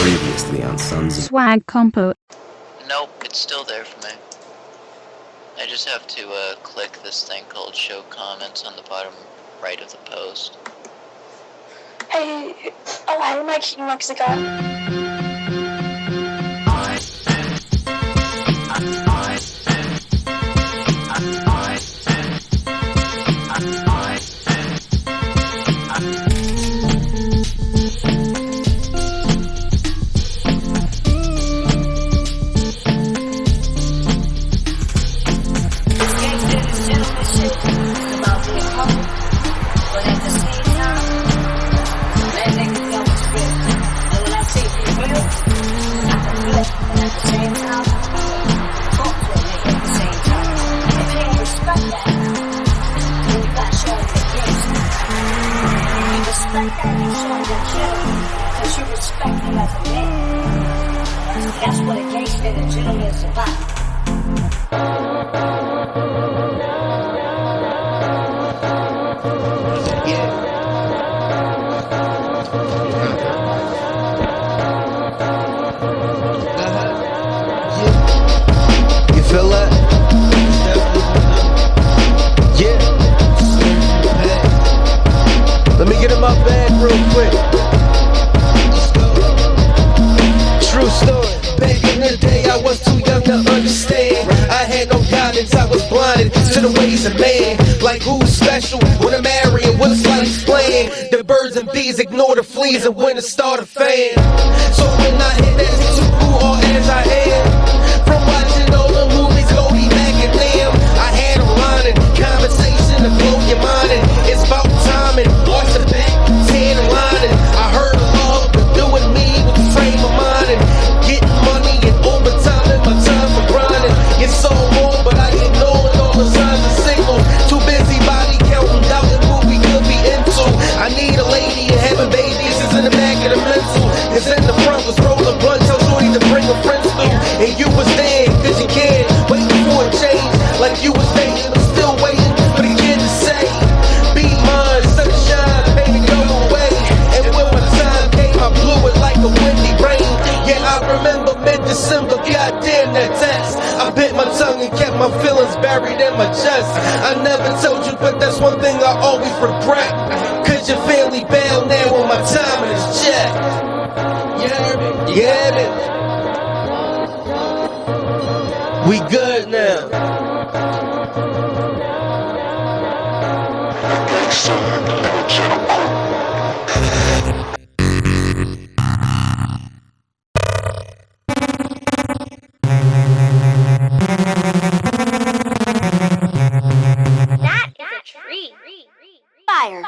Previously on Sons of Swag Compo. Nope, it's still there for me. I just have to click this thing called show comments on the bottom right of the post. Hey, Mike, Mexico. Because you respect him as a man. That's what a gangster and a gentleman is about. You feel that? Yeah. Let me get in my bag real quick. True story. Back in the day, I was too young to understand. I had no guidance, I was blinded to the ways of man. Like who's special, what I'm marrying, what's like explain. The birds and bees ignore the fleas and when to start a fan. So when I hit that too cool or as I am, from watching all the movies, Cody Mac and them, I had a line and conversation to blow your mind. And it's about time and watch the back, tan and lining. I heard of love, but doing me with the frame of mind and getting money and overtime and my time for grinding. It's so more, but I ignored all the signs and signals. Too busy body counting, doubting who we could be into. I need a lady and having babies is in the back of the mental. Cause in the front was rolling blunts, tell Shorty to bring her friends through. And you was there, cause you can't waiting for a change. Like you was dating, I'm still waiting for the kid to say, be mine, sunshine, baby, go away. And when my time came, I blew it like a windy rain. Yeah, I remember mid-December, goddamn that text. I bit my tongue and kept my feelings buried in my chest. I never told you, but that's one thing I always regret. Cause your family bailed now when my time is checked. Yeah, man. We good now. That is a tree. Fire.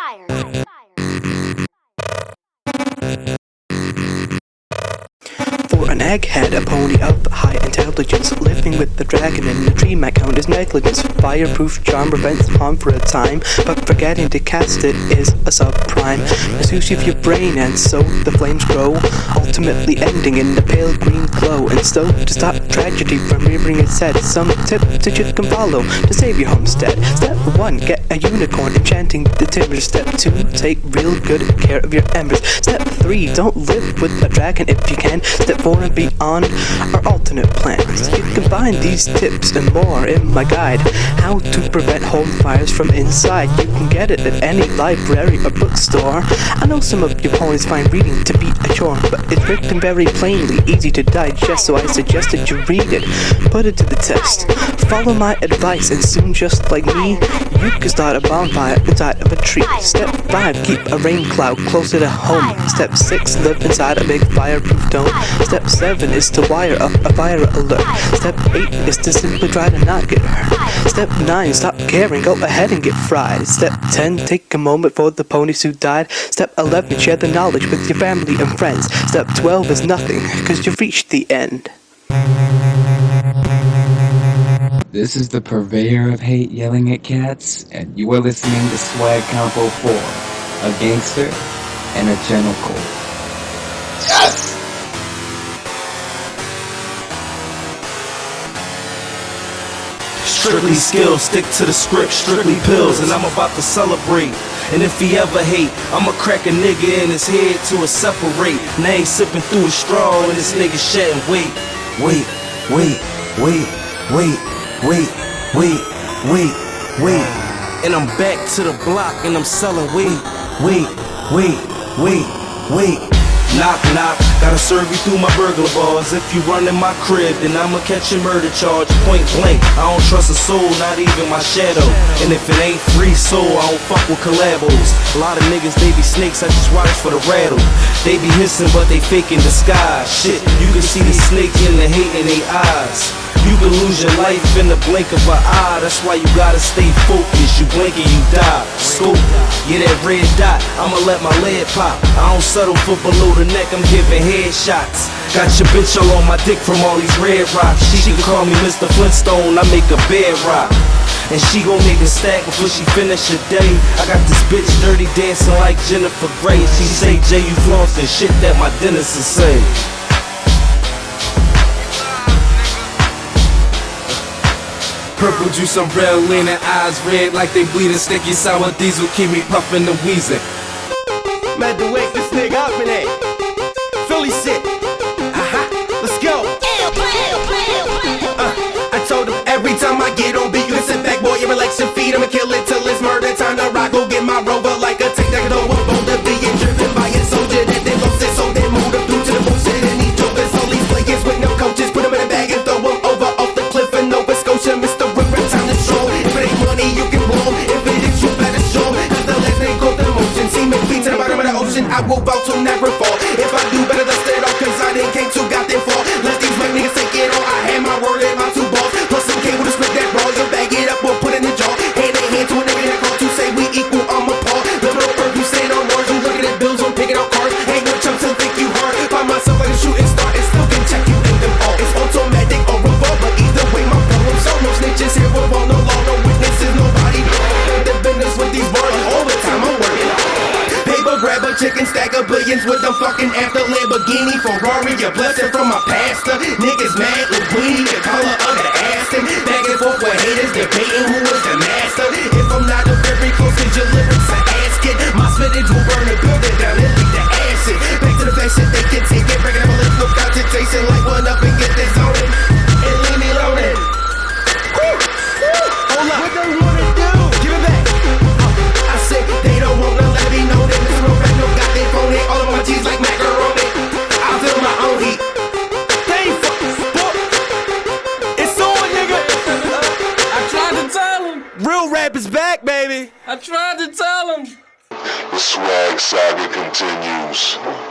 For an egghead, a pony of high intelligence, living with the dragon in the tree might count as negligence. Fireproof charm prevents harm for a time, but forgetting to cast it is a subprime. Sushi of your brain and so the flames grow, ultimately ending in a pale green glow. And so, to stop tragedy from rearing its head, some tips that you can follow to save your homestead. Step 1, get a unicorn enchanting the timbers. Step 2, take real good care of your embers. Step 3, don't live with a dragon if you can. Step 4 and beyond are alternate plans. You can find these tips and more in my guide, How to Prevent Home Fires from Inside. You can get it at any library or bookstore. I know some of you ponies find reading to be a chore, but it's written very plainly, easy to digest, so I suggest that you read it. Put it to the test. Follow my advice and soon, just like me, you can start a bonfire inside of a tree. Step 5, keep a rain cloud closer to home. Step 6, live inside a big fireproof dome. Step 7 is to wire up a fire alert. Step 8 is to simply try to not get hurt. Step 9, stop caring, go ahead and get fried. Step 10, take a moment for the ponies who died. Step 11, share the knowledge with your family and friends. Step 12 is nothing, cause you've reached the end. This is the purveyor of hate yelling at cats, and you are listening to Swag Compo 4, a gangster and a genical. Yes! Strictly skills, stick to the script, strictly pills, and I'm about to celebrate. And if he ever hate, I'ma crack a nigga in his head till it separate. Now he sipping through a straw and this nigga shedding. Wait, wait, wait, wait, wait, wait, wait, wait, wait. And I'm back to the block and I'm selling. Wait, wait, wait, wait, wait. Knock, knock, gotta serve you through my burglar bars. If you run in my crib, then I'ma catch your murder charge. Point blank, I don't trust a soul, not even my shadow. And if it ain't free soul, I don't fuck with collabos. A lot of niggas, they be snakes, I just watch for the rattle. They be hissing, but they fake in disguise. Shit, you can see the snake in the hate in their eyes. You can lose your life in the blink of an eye. That's why you gotta stay focused. You blink and you die. Scope, yeah, that red dot, I'ma let my lead pop. I don't settle for below the neck, I'm giving headshots. Got your bitch all on my dick from all these red rocks. She can call me Mr. Flintstone, I make a bed rock. And she gon' make a stack before she finish her day. I got this bitch dirty dancing like Jennifer Grey. She say, Jay, you flossing shit that my dentist will say. Purple juice, I'm real lean and eyes red like they bleeding. Sticky sour diesel keep me puffin' and wheezing. Mad to wake this nigga up in it. Philly shit. Let's go. I told him every time I get on beat, you can sit back, boy, and relax your feet. I'ma kill it till it's murder time to rock. Go get my rover like a tank that can over boulder. Being driven by a soldier that then lost it, so they moved up through to the bullshit. And these jokers, all these players with no coaches, put them in a bag and throw them over off the cliff in Nova Scotia. Mr. Ripper, time to show. If it ain't money, you can blow. If it is, you better show. Cause the last name go the motion. See me feet to the bottom of the ocean. I will vow to never fall. If I do better, let's stay off. Cause I didn't came to goddamn fall. Let these white niggas take it on. I had my word and my two balls. Plus some cable to split that raw. You bag it up or put in the jaw. Hand in hand to a nigga that call to say we equal. I'm a paw. Living on earth, you saying on Mars. You looking at bills, I'm picking out cars. Hang with chumps and think you hard. Find myself like a shooting star and still can check you in them all. It's automatic or revolver. Either way, my problem's so no snitches here. We're on no law, no witnesses, nobody. The business with these bars all the time. I'm working paper grab a chicken stack of billions with them fucking after Lamborghini, Ferrari, a blessing from my pastor. Niggas mad, Linguini, the color of the Aston. Back and forth with haters, debating who is the master. If I'm not a very close to your lyrics, I ask it. My spinach will burn the building down and leak the acid. Back to the fashion, they can take it. Breaking up a lip, no concentration, like one up and get this on it. And leave me loaded. Hold up. What they wanna do? Give it back. I said they don't wanna let me know that Mr. Red no got their phone in. All of my cheese like macaroni. I feel my own heat. They fuck. It's on, nigga. I tried to tell him. Real rap is back, baby. I tried.